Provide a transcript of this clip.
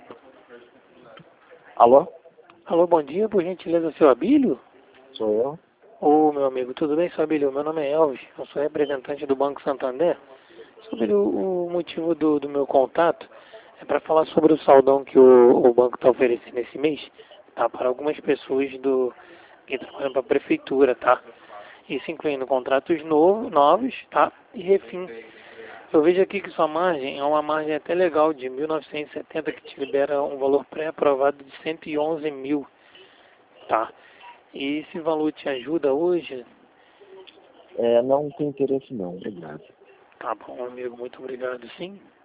Alô? Alô, bom dia, por gentileza, seu Abílio? Sou eu? Ô, meu amigo, tudo bem, seu Abílio? Meu nome é Elvis, eu sou representante do Banco Santander. Sobre o motivo do meu contato, é para falar sobre o saldão que o banco está oferecendo esse mês, tá? Para algumas pessoas que trabalham para a prefeitura, tá? Isso incluindo contratos novos, tá? E refins. Eu vejo aqui que sua margem é uma margem até legal de 1.970 que te libera um valor pré-aprovado de 111 mil, tá? E esse valor te ajuda hoje? Não tem interesse não, obrigado. Tá bom, amigo, muito obrigado, sim.